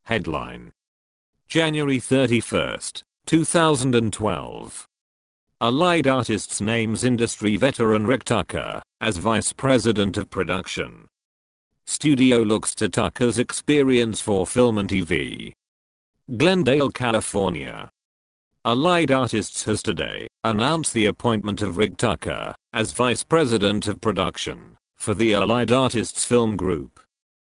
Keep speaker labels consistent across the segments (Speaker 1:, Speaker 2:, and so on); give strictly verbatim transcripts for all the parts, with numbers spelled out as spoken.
Speaker 1: Headline: January thirty-first, two thousand twelve. Allied Artists names industry veteran Rick Tucker as Vice President of Production. Studio looks to Tucker's experience for film and T V. Glendale, California. Allied Artists has today announced the appointment of Rick Tucker as Vice President of Production for the Allied Artists Film Group.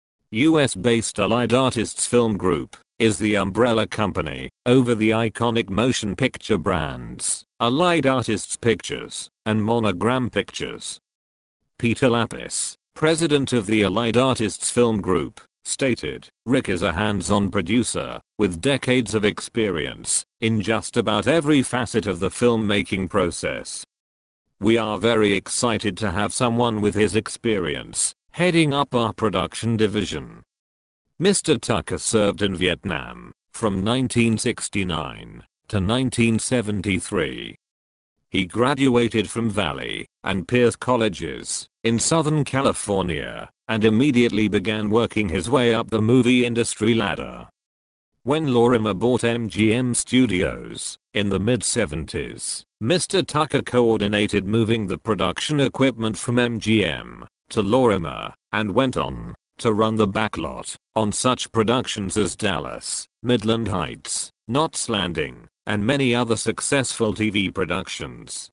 Speaker 1: U S-based Allied Artists Film Group is the umbrella company over the iconic motion picture brands Allied Artists Pictures and Monogram Pictures. Peter Lapis, president of the Allied Artists Film Group, stated, "Rick is a hands-on producer with decades of experience in just about every facet of the filmmaking process. We are very excited to have someone with his experience heading up our production division." Mister Tucker served in Vietnam from nineteen sixty-nine to nineteen seventy-three. He graduated from Valley and Pierce colleges in Southern California and immediately began working his way up the movie industry ladder. When Lorimer bought M G M Studios in the mid seventies, Mister Tucker coordinated moving the production equipment from M G M to Lorimer and went on to run the backlot on such productions as Dallas, Midland Heights, Knots Landing, and many other successful T V productions.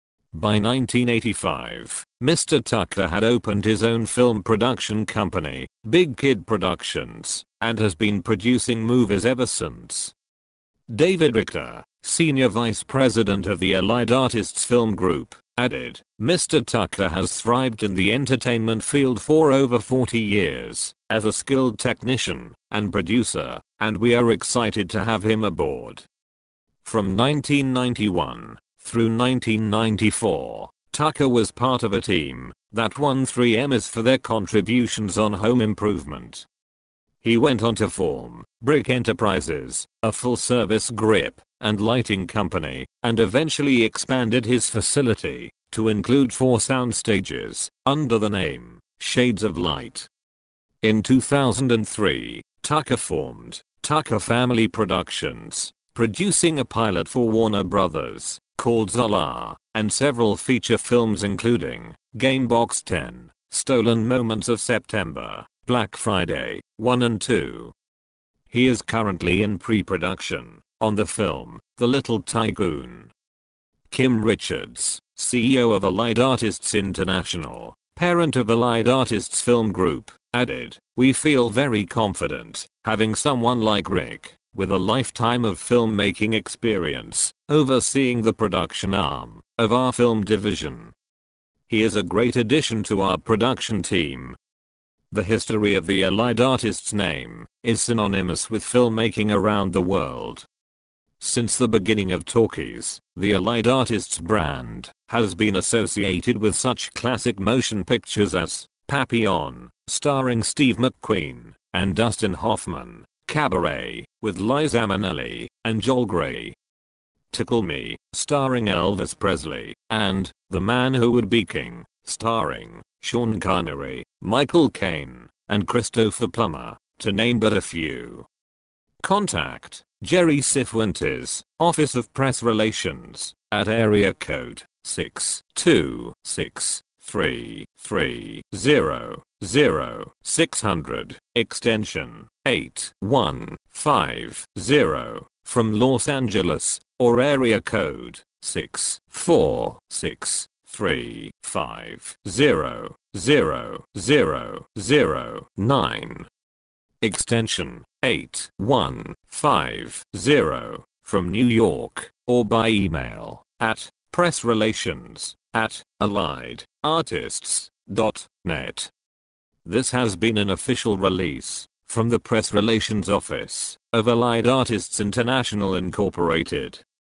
Speaker 1: By nineteen eighty-five, Mister Tucker had opened his own film production company, Big Kid Productions, and has been producing movies ever since. David Richter, Senior Vice President of the Allied Artists Film Group, added, "Mister Tucker has thrived in the entertainment field for over forty years as a skilled technician and producer, and we are excited to have him aboard." From nineteen ninety-one through nineteen ninety-four, Tucker was part of a team that won three Emmys for their contributions on home improvement. He went on to form Brick Enterprises, a full-service grip and lighting company, and eventually expanded his facility to include four sound stages under the name Shades of Light. In two thousand three, Tucker formed Tucker Family Productions, producing a pilot for Warner Brothers called Zola, and several feature films including Gamebox ten, Stolen Moments of September, Black Friday, one and two. He is currently in pre-production on the film The Little Tycoon. Kim Richards, C E O of Allied Artists International, parent of Allied Artists Film Group, added, "We feel very confident having someone like Rick with a lifetime of filmmaking experience overseeing the production arm of our film division. He is a great addition to our production team." The history of the Allied Artists name is synonymous with filmmaking around the world. Since the beginning of talkies, the Allied Artists brand has been associated with such classic motion pictures as Papillon, starring Steve McQueen and Dustin Hoffman, Cabaret, with Liza Minnelli and Joel Grey, Tickle Me, starring Elvis Presley, and The Man Who Would Be King, starring Sean Connery, Michael Caine, and Christopher Plummer, to name but a few. Contact Jerry Cifuentes, Office of Press Relations, at area code six two six, three three zero zero six hundred, extension eight one five zero, from Los Angeles, or area code six four six, three five zero zero zero zero nine, extension eight one five zero, from New York, or by email at pressrelations at allied artists dot net. This has been an official release from the Press Relations Office of Allied Artists International Incorporated.